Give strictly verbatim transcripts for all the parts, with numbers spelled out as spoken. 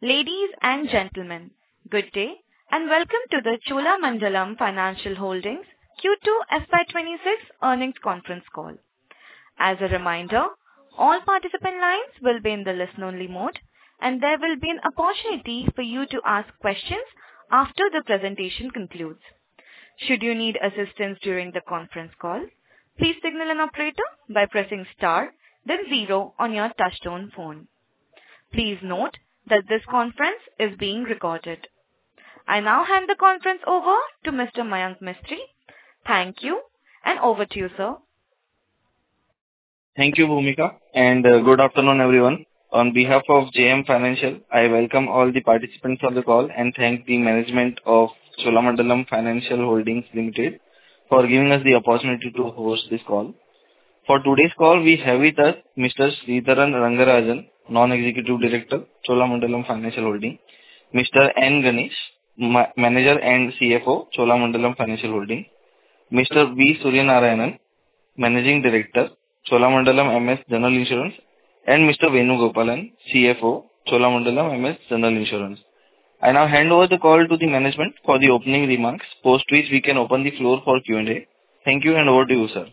Ladies and gentlemen, good day and welcome to the Cholamandalam Financial Holdings Q two F Y twenty-six earnings conference call. As a reminder, all participant lines will be in the listen-only mode, and there will be an opportunity for you to ask questions after the presentation concludes. Should you need assistance during the conference call, please signal an operator by pressing star, then zero on your touchtone phone. Please note that this conference is being recorded. I now hand the conference over to Mister Mayank Mistry. Thank you, and over to you, sir. Thank you, Bhumika, and uh, good afternoon, everyone. On behalf of J M Financial, I welcome all the participants on the call and thank the management of Cholamandalam Financial Holdings Limited for giving us the opportunity to host this call. For today's call, we have with us Mister Sridharan Rangarajan, Non-Executive Director, Cholamandalam Financial Holdings, Mister N. Ganesh, Ma- Manager and C F O, Cholamandalam Financial Holdings, Mister V. Suryanarayanan, Managing Director, Cholamandalam M S General Insurance, and Mister Venugopalan, C F O, Cholamandalam M S General Insurance. I now hand over the call to the management for the opening remarks, post which we can open the floor for Q and A. Thank you, and over to you, sir.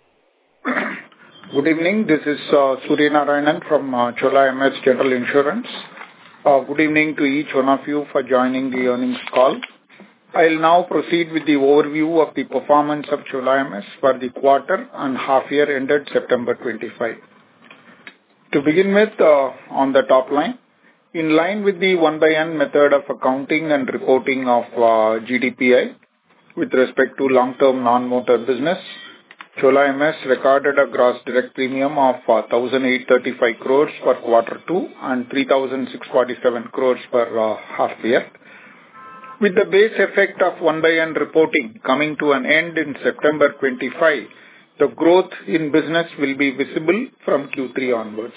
Good evening. This is uh, Surya Narayanan from uh, Chola M S General Insurance. Uh, good evening to each one of you for joining the earnings call. I'll now proceed with the overview of the performance of Chola M S for the quarter and half year ended September twenty-fifth. To begin with, uh, on the top line, in line with the one by N method of accounting and reporting of uh, G D P I with respect to long-term non-motor business, Chola M S recorded a gross direct premium of uh, one thousand eight hundred thirty-five crores for quarter two and three thousand six hundred forty-seven crores for uh, half year. With the base effect of one by N reporting coming to an end in September twenty-fifth, the growth in business will be visible from Q three onwards.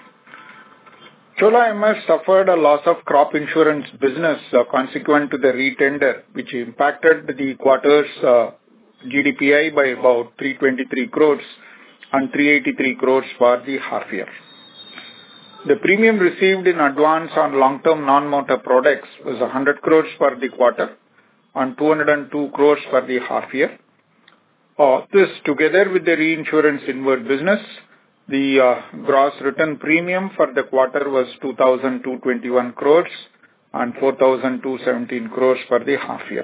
Chola M S suffered a loss of crop insurance business uh, consequent to the retender, which impacted the quarter's uh, G D P I by about three hundred twenty-three crores and three hundred eighty-three crores for the half year. The premium received in advance on long-term non-motor products was one hundred crores for the quarter and two hundred two crores for the half year. Uh, this, together with the reinsurance inward business, the uh, gross written premium for the quarter was two thousand two hundred twenty-one crores and four thousand two hundred seventeen crores for the half year.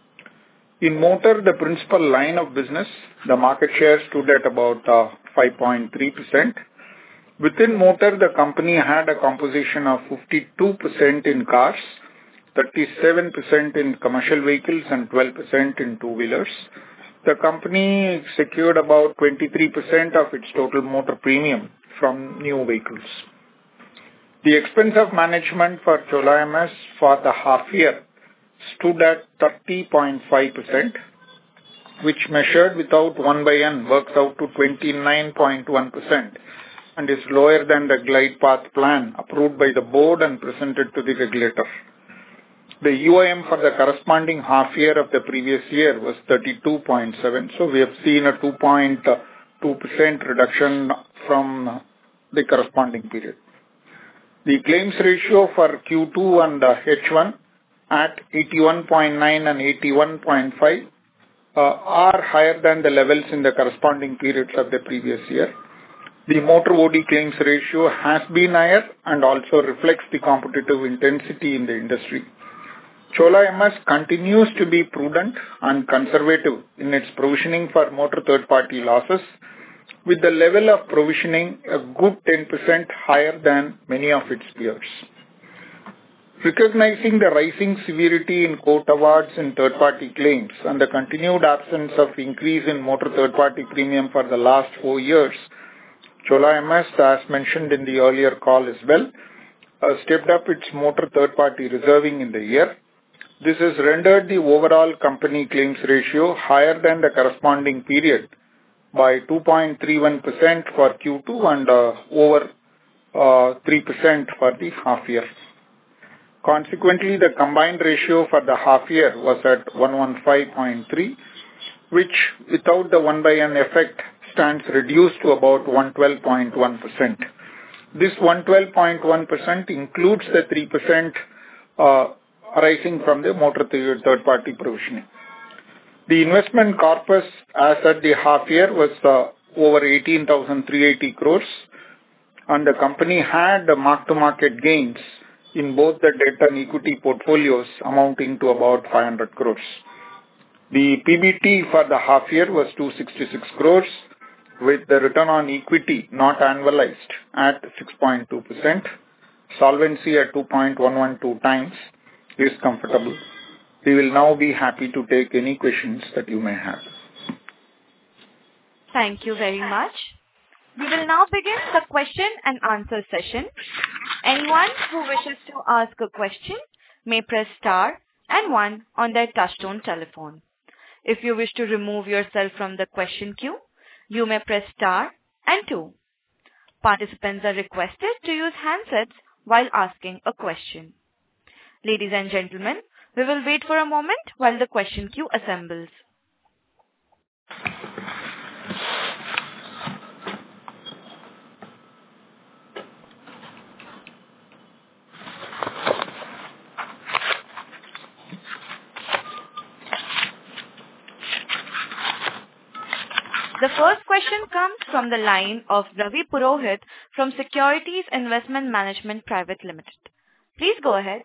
In motor, the principal line of business, the market share stood at about uh, five point three percent. Within motor, the company had a composition of fifty-two percent in cars, thirty-seven percent in commercial vehicles, and twelve percent in two-wheelers. The company secured about twenty-three percent of its total motor premium from new vehicles. The expense of management for Chola M S for the half year stood at thirty point five percent, which measured without one by N works out to twenty-nine point one percent and is lower than the glide path plan approved by the board and presented to the regulator. The U I M for the corresponding half year of the previous year was thirty-two point seven, so we have seen a two point two percent reduction from the corresponding period. The claims ratio for Q two and uh, H one at eighty-one point nine and eighty-one point five uh, are higher than the levels in the corresponding periods of the previous year. The motor O D claims ratio has been higher and also reflects the competitive intensity in the industry. Chola M S continues to be prudent and conservative in its provisioning for motor third-party losses, with the level of provisioning a good ten percent higher than many of its peers. Recognizing the rising severity in court awards in third-party claims and the continued absence of increase in motor third-party premium for the last four years, Chola M S, as mentioned in the earlier call as well, uh, stepped up its motor third-party reserving in the year. This has rendered the overall company claims ratio higher than the corresponding period by two point three one percent for Q two and uh, over uh, three percent for the half year. Consequently, the combined ratio for the half year was at one hundred fifteen point three, which without the one by N effect stands reduced to about one hundred twelve point one percent. This one hundred twelve point one percent includes the three percent uh, arising from the motor third-party provisioning. The investment corpus as at the half year was uh, over eighteen thousand three hundred eighty crores, and the company had mark-to-market gains in both the debt and equity portfolios amounting to about five hundred crores. The P B T for the half year was two hundred sixty-six crores, with the return on equity not annualized at six point two percent. Solvency at two point one one two times is comfortable. We will now be happy to take any questions that you may have. Thank you very much. We will now begin the question and answer session. Anyone who wishes to ask a question may press star and one on their touchtone telephone. If you wish to remove yourself from the question queue, you may press star and two. Participants are requested to use handsets while asking a question. Ladies and gentlemen, we will wait for a moment while the question queue assembles. The first question comes from the line of Ravi Purohit from Securities Investment Management Private Limited. Please go ahead.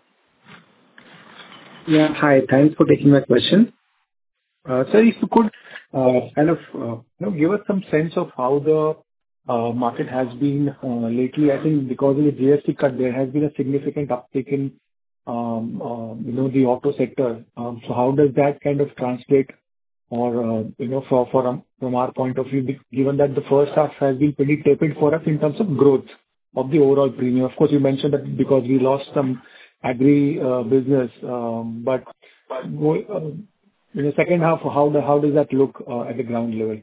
Yeah, hi. Thanks for taking my question. Uh, sir, if you could uh, kind of uh, you know, give us some sense of how the uh, market has been uh, lately. I think because of the G S T cut, there has been a significant uptick in um, uh, you know the auto sector. Um, so how does that kind of translate, or uh, you know, for, for um, from our point of view, given that the first half has been pretty tepid for us in terms of growth of the overall premium? Of course, you mentioned that because we lost some agri uh, business, um, but uh, in the second half, how the, how does that look uh, at the ground level?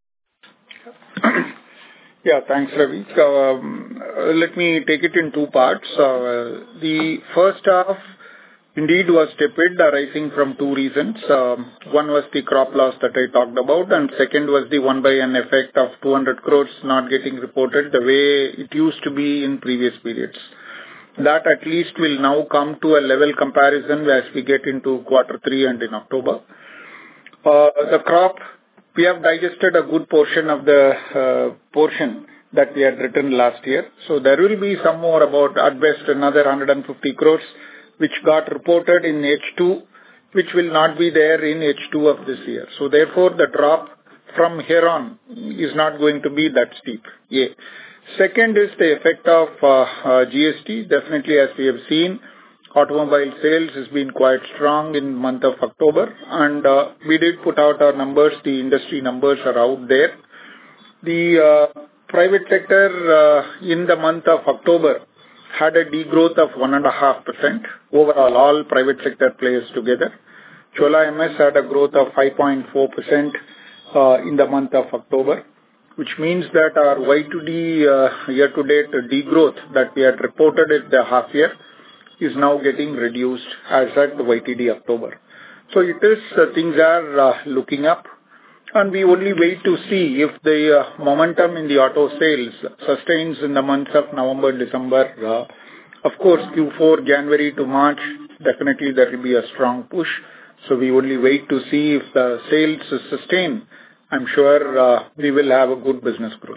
Yeah, thanks, Ravi. So, um, uh, let me take it in two parts. Uh, the first half indeed was tepid, arising from two reasons. Um, one was the crop loss that I talked about, and second was the one by N effect of two hundred crores not getting reported the way it used to be in previous periods. That at least will now come to a level comparison as we get into quarter three and in October. Uh, the crop, we have digested a good portion of the uh, portion that we had written last year. So there will be some more, about at best another one hundred fifty crores, which got reported in H two, which will not be there in H two of this year. So therefore, the drop from here on is not going to be that steep. Yeah. Second is the effect of uh, uh, G S T. Definitely, as we have seen, automobile sales has been quite strong in the month of October, and uh, we did put out our numbers. The industry numbers are out there. The uh, private sector uh, in the month of October had a degrowth of one point five percent overall, all private sector players together. Chola M S had a growth of five point four percent uh, in the month of October, which means that our Y two D uh, year-to-date degrowth that we had reported at the half year is now getting reduced as at the Y T D October. So it is, uh, things are uh, looking up, and we only wait to see if the uh, momentum in the auto sales sustains in the months of November, December. Uh, of course, Q four, January to March, definitely there will be a strong push. So we only wait to see if the sales sustain. I'm sure uh, we will have a good business growth.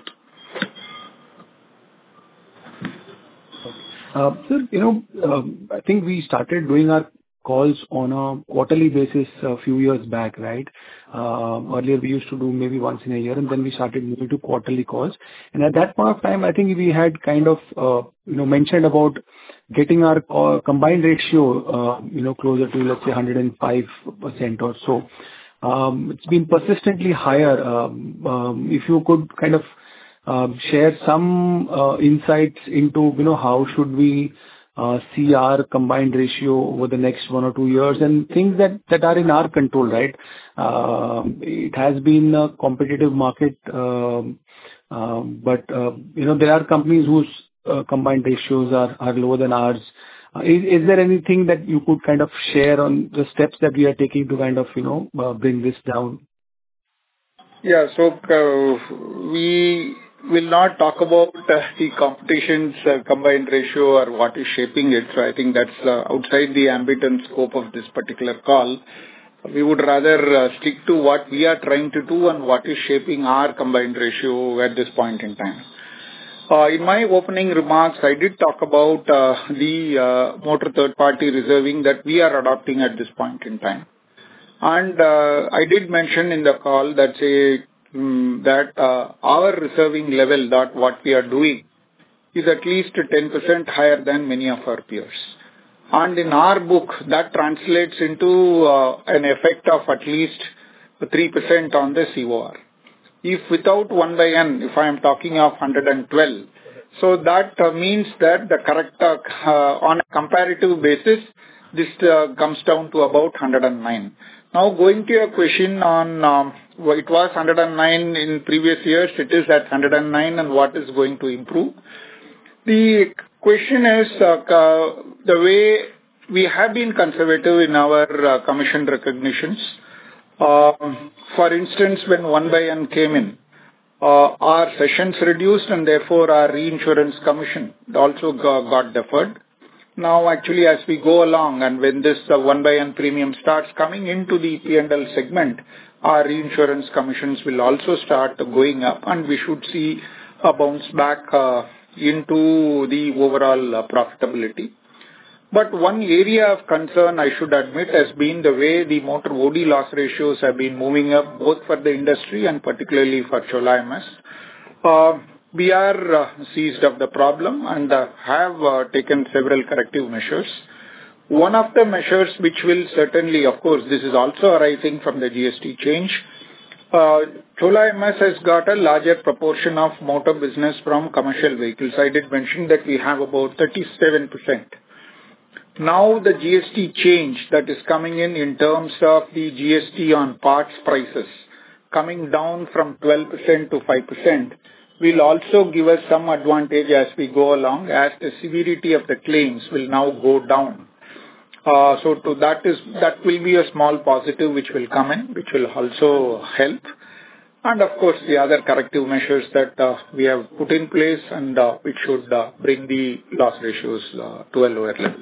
Uh, sir, you know, um, I think we started doing our calls on a quarterly basis a few years back, right? Uh, earlier we used to do maybe once in a year, and then we started moving to quarterly calls. And at that point of time, I think we had kind of, uh, you know, mentioned about getting our uh, combined ratio, uh, you know, closer to, let's say, one hundred five percent or so. Um, it's been persistently higher. Um, um, if you could kind of uh, share some uh, insights into, you know, how should we uh, see our combined ratio over the next one or two years, and things that, that are in our control, right? Uh, it has been a competitive market, um, um, but, uh, you know, there are companies whose uh, combined ratios are, are lower than ours. Uh, Is is there anything that you could kind of share on the steps that we are taking to kind of, you know, uh, bring this down? Yeah. So, uh, we will not talk about uh, the competition's uh, combined ratio or what is shaping it. So I think that's uh, outside the ambit and scope of this particular call. We would rather uh, stick to what we are trying to do and what is shaping our combined ratio at this point in time. Uh, in my opening remarks, I did talk about uh, the uh, motor third-party reserving that we are adopting at this point in time. And uh, I did mention in the call that say um, that uh, our reserving level, that what we are doing, is at least ten percent higher than many of our peers. And in our book, that translates into uh, an effect of at least three percent on the C O R. If without one by N, if I am talking of one hundred twelve, so that uh, means that the correct, uh, uh, on a comparative basis, this uh, comes down to about one hundred nine. Now, going to your question on, um, it was one hundred nine in previous years, it is at one hundred nine, and what is going to improve? The question is, uh, uh, the way we have been conservative in our uh, commission recognitions. Uh, for instance, when one by N came in, uh, our sessions reduced and therefore our reinsurance commission also got, got deferred. Now, actually, as we go along and when this uh, one by N premium starts coming into the P and L segment, our reinsurance commissions will also start going up and we should see a bounce back uh, into the overall uh, profitability. But one area of concern, I should admit, has been the way the motor O D loss ratios have been moving up, both for the industry and particularly for Chola M S. Uh, we are uh, seized of the problem and uh, have uh, taken several corrective measures. One of the measures which will certainly, of course, this is also arising from the G S T change. Uh, Chola M S has got a larger proportion of motor business from commercial vehicles. I did mention that we have about thirty-seven percent. Now the G S T change that is coming in in terms of the G S T on parts prices coming down from twelve percent to five percent will also give us some advantage as we go along, as the severity of the claims will now go down. Uh, so to that is that will be a small positive which will come in, which will also help. And of course, the other corrective measures that uh, we have put in place and uh, which should uh, bring the loss ratios uh, to a lower level.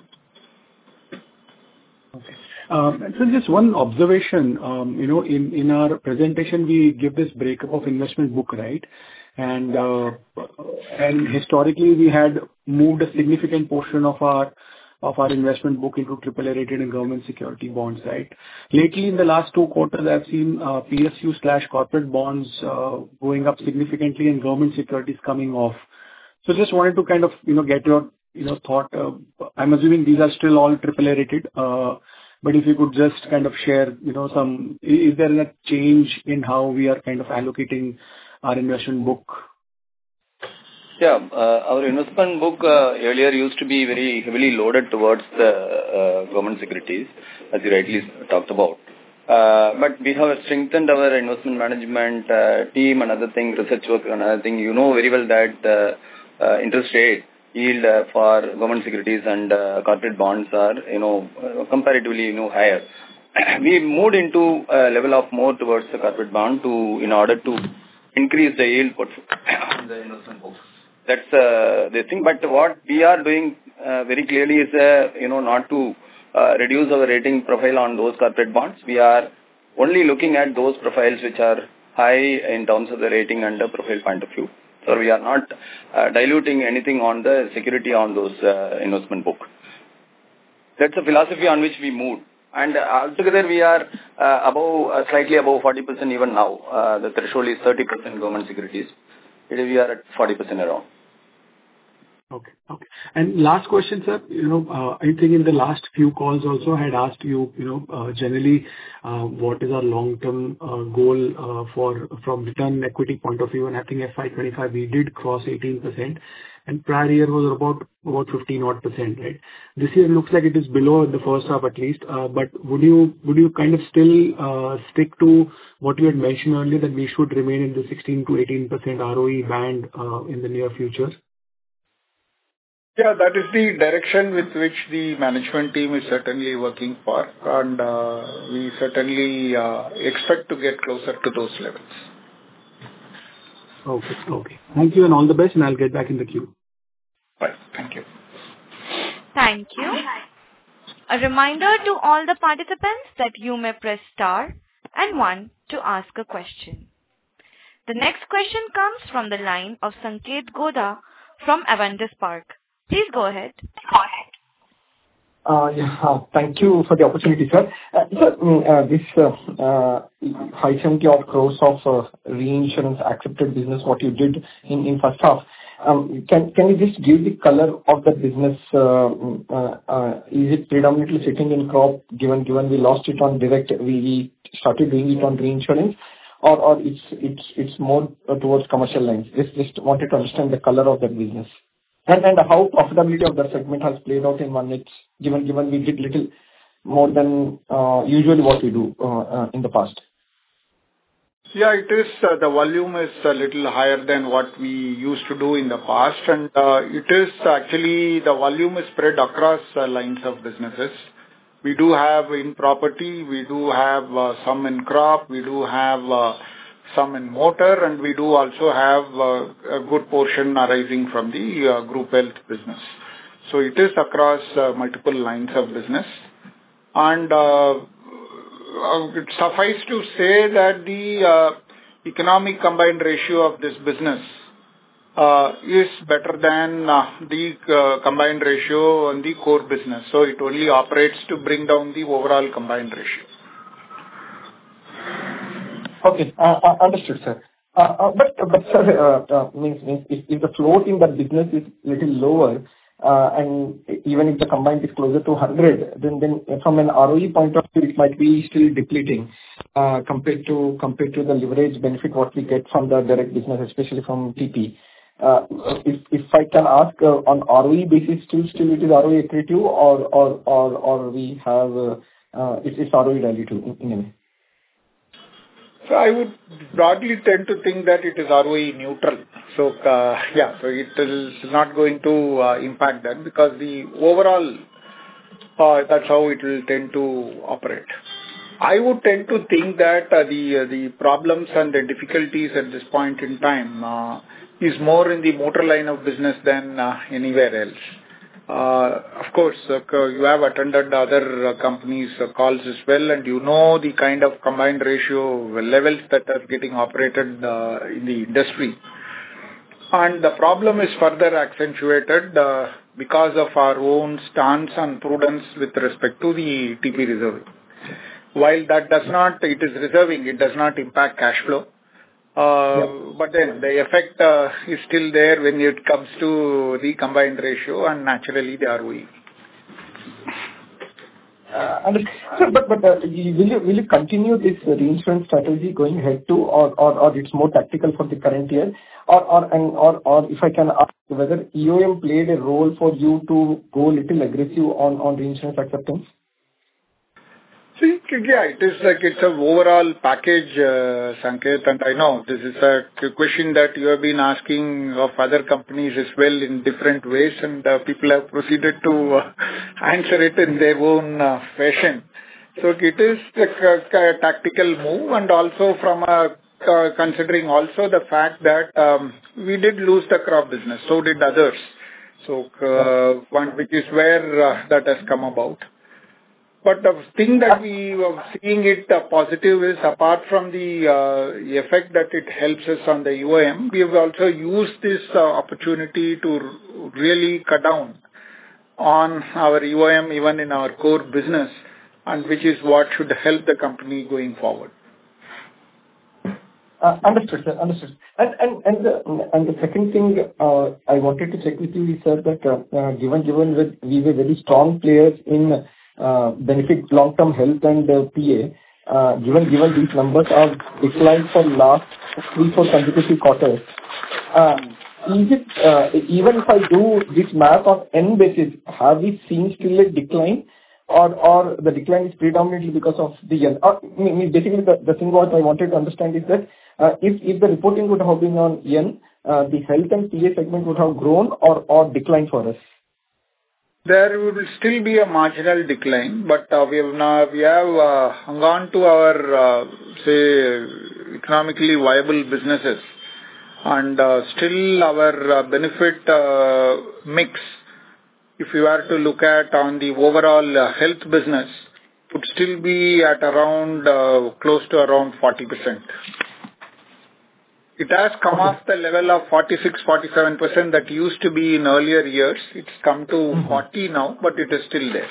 Okay. Um, so just one observation, um, you know, in, in our presentation, we give this breakup of investment book, right? And, uh, and historically, we had moved a significant portion of our of our investment book into triple A rated and government security bonds, right? Lately, in the last two quarters, I've seen uh, P S U slash corporate bonds uh, going up significantly and government securities coming off. So just wanted to kind of, you know, get your, you know, thought. Uh, I'm assuming these are still all triple A rated, uh, but if you could just kind of share, you know, some, is there a change in how we are kind of allocating our investment book? Yeah, uh, our investment book uh, earlier used to be very heavily loaded towards the uh, government securities, as you rightly talked about. Uh, but we have strengthened our investment management uh, team and other thing, research work and other thing. You know very well that uh, uh, interest rate yield uh, for government securities and uh, corporate bonds are, you know, uh, comparatively, you know, higher. We moved into a level of more towards the corporate bond to, in order to increase the yield portfolio on the investment book. That's uh, the thing. But what we are doing uh, very clearly is, uh, you know, not to uh, reduce our rating profile on those corporate bonds. We are only looking at those profiles which are high in terms of the rating and the profile point of view. So we are not uh, diluting anything on the security on those uh, investment book. That's the philosophy on which we moved. And uh, altogether we are uh, above, uh, slightly above forty percent even now. Uh, the threshold is thirty percent government securities. We are at forty percent around. Okay. Okay. And last question, sir. You know, uh, I think in the last few calls also I had asked you, you know, uh, generally, uh, what is our long-term uh, goal uh, for from return equity point of view? And I think F Y twenty-five we did cross eighteen percent, and prior year was about about fifteen odd percent, right? This year looks like it is below the first half at least. Uh, but would you would you kind of still uh, stick to what you had mentioned earlier that we should remain in the sixteen to eighteen percent R O E band uh, in the near future? Yeah, that is the direction with which the management team is certainly working for, and uh, we certainly uh, expect to get closer to those levels. Okay. Okay. Thank you and all the best, and I'll get back in the queue. Bye. Thank you. Thank you. A reminder to all the participants that you may press star and one to ask a question. The next question comes from the line of Sanket Godha from Avendus Spark. Please go ahead. Uh, yeah, uh, thank you for the opportunity, sir. Uh, sir, mm, uh, this uh, uh, five hundred seventy odd crores of uh, reinsurance accepted business, what you did in, in first half, um, can can you just give the color of the business? Uh, uh, uh, is it predominantly sitting in crop, given given we lost it on direct, we, we started doing it on reinsurance, or or it's it's it's more uh, towards commercial lines? Just just wanted to understand the color of that business. And and how profitability of that segment has played out in one night, given given we did little more than uh, usually what we do uh, uh, in the past. Yeah, it is. Uh, the volume is a little higher than what we used to do in the past, and uh, it is actually the volume is spread across uh, lines of businesses. We do have in property, we do have uh, some in crop, we do have uh, some in motor, and we do also have uh, a good portion arising from the uh, group health business. So it is across uh, multiple lines of business. And uh, uh, it suffice to say that the uh, economic combined ratio of this business uh, is better than uh, the uh, combined ratio on the core business. So it only operates to bring down the overall combined ratio. Okay, uh, uh, understood, sir. Uh, uh, but, but sir, uh, uh, means, means if, if the float in that business is little lower, uh, and even if the combined is closer to one hundred, then then from an R O E point of view, it might be still depleting uh, compared to compared to the leverage benefit what we get from the direct business, especially from T P. Uh, if if I can ask uh, on R O E basis, still still it is R O E accretive, or or or or we have uh, uh, it is R O E dilutive in, in a way. So I would broadly tend to think that it is R O E neutral. So uh, yeah, so it is not going to uh, impact that, because the overall, uh, that's how it will tend to operate. I would tend to think that uh, the uh, the problems and the difficulties at this point in time uh, is more in the motor line of business than uh, anywhere else. Uh, of course, uh, you have attended other uh, companies' uh, calls as well, and you know the kind of combined ratio levels that are getting operated uh, in the industry. And the problem is further accentuated uh, because of our own stance and prudence with respect to the T P reserving. While that does not, it is reserving, it does not impact cash flow. Uh, yeah. But then the effect uh, is still there when it comes to the combined ratio and naturally the R O E. Uh, so, but but uh, will you will you continue this reinsurance strategy going ahead too, or, or or it's more tactical for the current year, or or and or or if I can ask whether E O M played a role for you to go a little aggressive on on reinsurance acceptance? See, yeah, it is like it's an overall package, uh, Sanket, and I know this is a question that you have been asking of other companies as well in different ways, and uh, people have proceeded to uh, answer it in their own uh, fashion. So it is a, a tactical move, and also from a, uh, considering also the fact that um, we did lose the crop business, so did others. So uh, one which is where uh, that has come about. But the thing that we are seeing it uh, positive is, apart from the uh, effect that it helps us on the U O M, we have also used this uh, opportunity to really cut down on our U O M even in our core business, and which is what should help the company going forward. Uh, understood, sir. Understood. And and and the, and the second thing uh, I wanted to check with you is, sir, that uh, uh, given given that we were very strong players in Uh, benefit long-term health and uh, P A, uh, given given these numbers are declined for last three, four consecutive quarters. Uh, is it, uh, even if I do this math on N basis, have we seen still a decline, or or the decline is predominantly because of the N? Or, basically, the, the thing what I wanted to understand is that uh, if, if the reporting would have been on N, uh, the health and P A segment would have grown or, or declined for us. There will still be a marginal decline, but uh, we have now, we have uh, hung on to our, uh, say, economically viable businesses. And uh, still our uh, benefit uh, mix, if you are to look at on the overall uh, health business, would still be at around uh, close to around forty percent. It has come off the level of forty-six, forty-seven percent that used to be in earlier years. It's come to mm-hmm. forty now, but it is still there.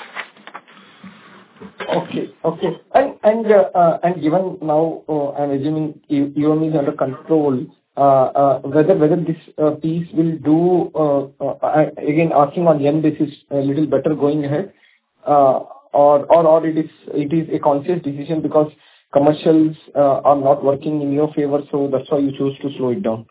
Okay, okay. And and uh, uh, and given now, uh, I'm assuming E O M is under control. Uh, uh, whether whether this uh, piece will do uh, uh, again asking on yen basis a little better going ahead, uh, or or or it is it is a conscious decision because commercials uh, are not working in your favor, so that's why you chose to slow it down.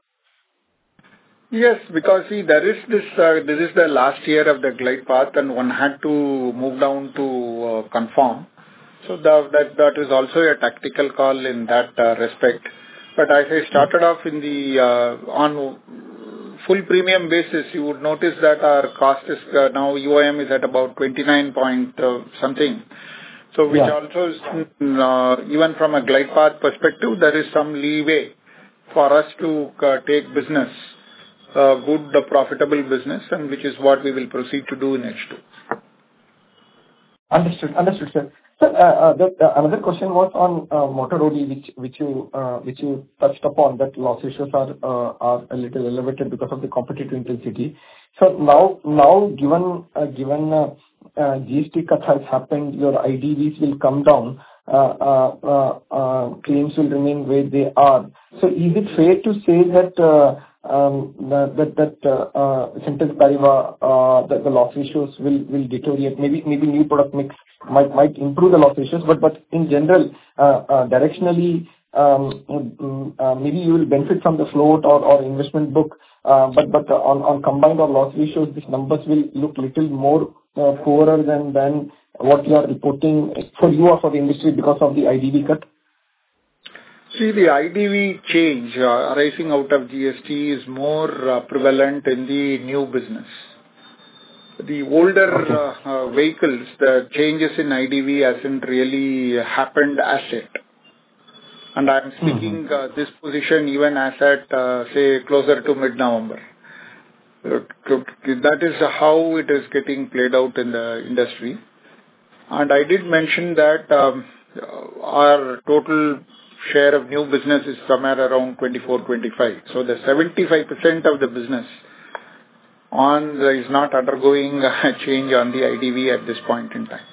Yes, because see, there is this, uh, this is the last year of the glide path and one had to move down to uh, conform. So the, that, that is also a tactical call in that uh, respect. But as I started off in the, uh, on full premium basis, you would notice that our cost is uh, now U O M is at about twenty-nine point uh, something. So which yeah. also is, uh, even from a glide path perspective, there is some leeway for us to uh, take business. Uh, good, uh, profitable business, and which is what we will proceed to do in H two. Understood. Understood, sir. So, uh, uh, the, uh, another question was on uh, motor O D, which which you uh, which you touched upon, that loss ratios are uh, are a little elevated because of the competitive intensity. So now now given uh, given uh, uh, G S T cut has happened, your I D Vs will come down. Uh, uh, uh, uh, claims will remain where they are. So, is it fair to say that? Uh, Um, that that, that uh, uh, Ceteris Paribus, uh, that the loss ratios will, will deteriorate. Maybe maybe new product mix might might improve the loss ratios, but but in general, uh, uh, directionally, um, uh, maybe you will benefit from the float or, or investment book. Uh, but but uh, on on combined or loss ratios, these numbers will look little more uh, poorer than than what you are reporting for you or for the industry because of the I D V cut. See, the I D V change uh, arising out of G S T is more uh, prevalent in the new business. The older uh, uh, vehicles, the changes in I D V hasn't really happened as yet. And I'm speaking mm-hmm. uh, this position even as at, uh, say, closer to mid-November. Uh, that is how it is getting played out in the industry. And I did mention that um, our total share of new business is somewhere around twenty-four, twenty-five. So the seventy-five percent of the business on the, is not undergoing a change on the I D V at this point in time.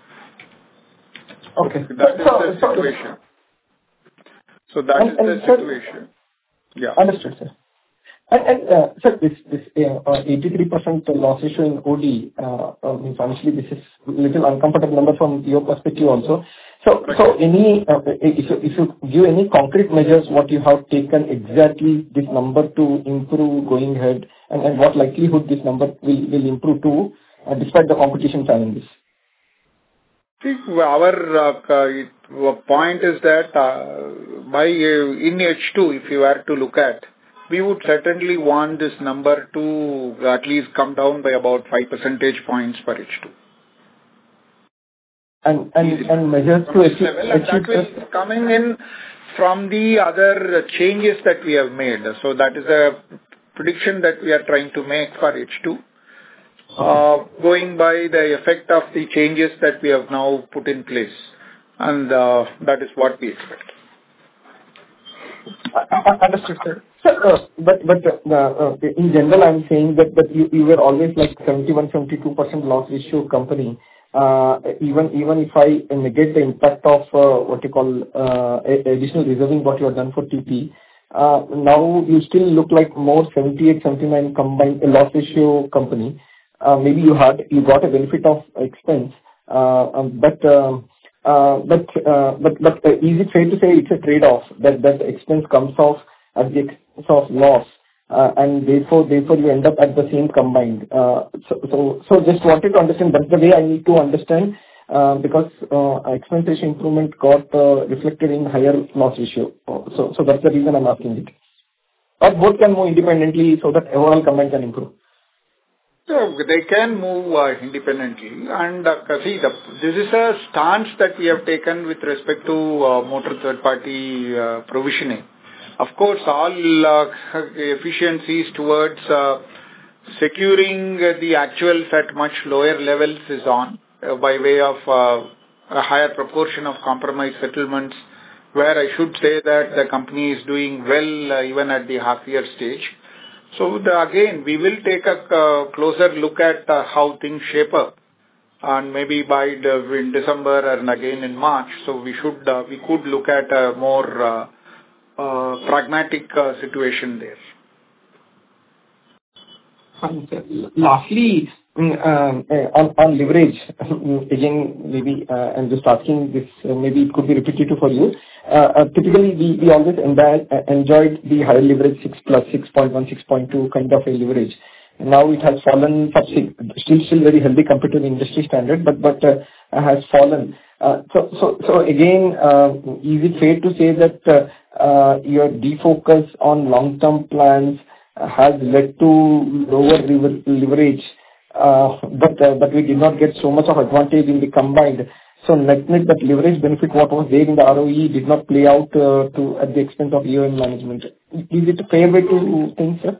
Okay. That is so, the situation. So that and, is and the sir, situation. Yeah. Understood, sir. And, and uh, sir, this this uh, eighty-three percent loss ratio in O D, uh, uh, means honestly, this is a little uncomfortable number from your perspective also. So, so any uh, if you, if you give any concrete measures, what you have taken exactly this number to improve going ahead, and, and what likelihood this number will, will improve to, uh, despite the competition challenges? See, our uh, point is that uh, by uh, in H two, if you were to look at, we would certainly want this number to at least come down by about five percentage points per H two. And, and, and measures to achieve, level, and that will be coming in from the other changes that we have made. So that is a prediction that we are trying to make for H two, uh, going by the effect of the changes that we have now put in place. And uh, that is what we expect. I understood, sir. Sir, uh, but but uh, uh, in general, I'm saying that that you, you were always like seventy-one, seventy-two percent loss ratio company. Uh, even even if I negate the impact of uh, what you call uh, additional reserving what you have done for T P, uh, now you still look like more seventy-eight, seventy-nine combined uh, loss ratio company. Uh, maybe you had you got a benefit of expense, uh, um, but. Um, Uh, but uh, but but uh, is it fair to say it's a trade-off that that expense comes off at the expense of loss, uh, and therefore therefore you end up at the same combined. Uh, so so so just wanted to understand. That's the way I need to understand uh, because uh, expense ratio improvement got uh, reflected in higher loss ratio. So so that's the reason I'm asking it. Or both can move independently so that overall combined can improve. So they can move uh, independently, and uh, see, the, this is a stance that we have taken with respect to uh, motor third-party uh, provisioning. Of course, all uh, efficiencies towards uh, securing the actuals at much lower levels is on uh, by way of uh, a higher proportion of compromise settlements, where I should say that the company is doing well uh, even at the half-year stage. So the, again, we will take a uh, closer look at uh, how things shape up, and maybe by the, in December and again in March. So we should uh, we could look at a more uh, uh, pragmatic uh, situation there. Lastly, um, uh, on, on leverage, again, maybe uh, I'm just asking this, uh, maybe it could be repetitive for you. Uh, uh, typically, we, we always enjoy, uh, enjoyed the higher leverage six plus six point one, six point two kind of a leverage. Now it has fallen, still still very healthy compared to the industry standard, but but uh, has fallen. Uh, so so so again, uh, is it fair to say that uh, uh, your defocus on long-term plans has led to lower leverage, uh, but uh, but we did not get so much of advantage in the combined. So net net that leverage benefit what was there in the R O E did not play out uh, to at the expense of E O M management. Is it a fair way to think, sir?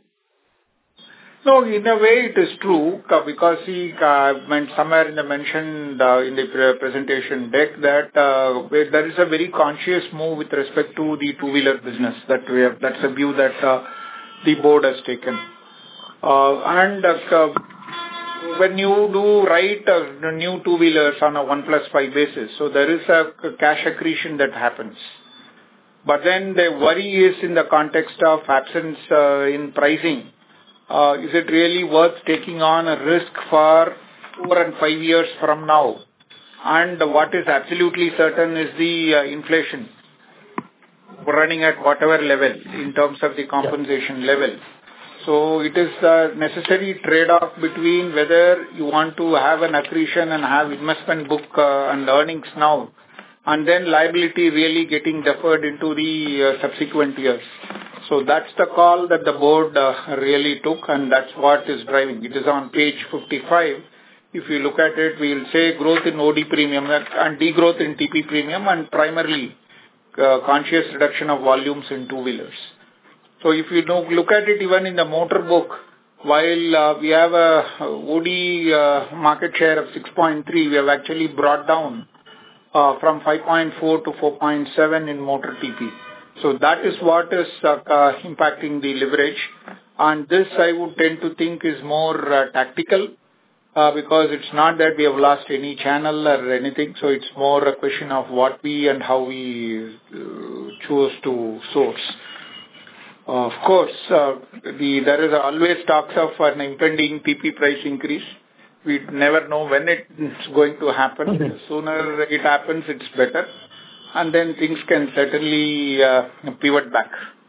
No, in a way it is true, uh, because he uh, meant somewhere in the mentioned uh, in the pre- presentation deck that uh, where there is a very conscious move with respect to the two-wheeler business that we have. That's a view that uh, the board has taken. Uh, and uh, when you do write uh, new two-wheelers on a one plus five basis, so there is a cash accretion that happens. But then the worry is in the context of absence uh, in pricing. Uh, is it really worth taking on a risk for four and five years from now? And what is absolutely certain is the uh, inflation running at whatever level in terms of the compensation yeah. level. So it is a necessary trade-off between whether you want to have an accretion and have investment book uh, and earnings now, and then liability really getting deferred into the uh, subsequent years. So that's the call that the board uh, really took, and that's what is driving. It is on page fifty-five. If you look at it, we will say growth in O D premium and degrowth in T P premium, and primarily uh, conscious reduction of volumes in two-wheelers. So if you know, look at it even in the motor book, while uh, we have a O D uh, market share of six point three, we have actually brought down uh, from five point four to four point seven in motor T P. So that is what is uh, uh, impacting the leverage. And this I would tend to think is more uh, tactical uh, because it's not that we have lost any channel or anything. So it's more a question of what we and how we uh, choose to source. Uh, of course, uh, the, there is always talks of an impending T P price increase. We never know when it's going to happen. Mm-hmm. The sooner it happens, it's better. And then things can certainly uh, pivot back.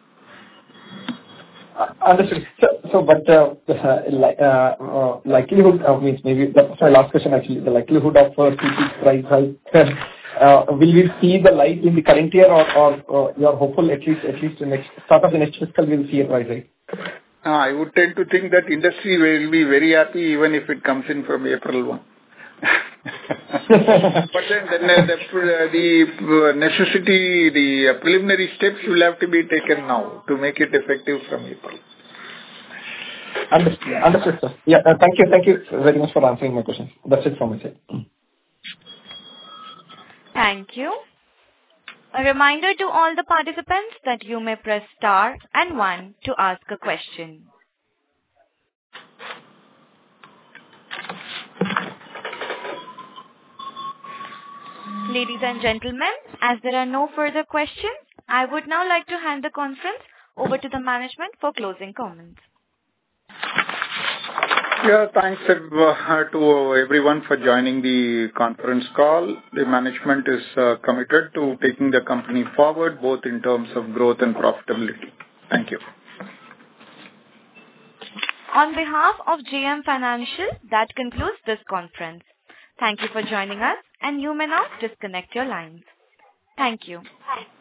Uh, understood. So, so but uh, uh, li- uh, uh, likelihood of means maybe that's my last question actually. The likelihood of uh, T P price hike. Uh, will we see the light in the current year, or, or, or you are hopeful at least at least the next start of the next fiscal we will see a price hike? Uh, I would tend to think that industry will be very happy even if it comes in from April first. But then, then the, the, the necessity, the preliminary steps will have to be taken now to make it effective from April. Understood, understood, sir. Yeah, uh, thank you, thank you very much for answering my question. That's it from my side. Thank you. A reminder to all the participants that you may press star and one to ask a question. Ladies and gentlemen, as there are no further questions, I would now like to hand the conference over to the management for closing comments. Yeah, thanks uh, to everyone for joining the conference call. The management is uh, committed to taking the company forward, both in terms of growth and profitability. Thank you. On behalf of J M Financial, that concludes this conference. Thank you for joining us, and you may now disconnect your lines. Thank you.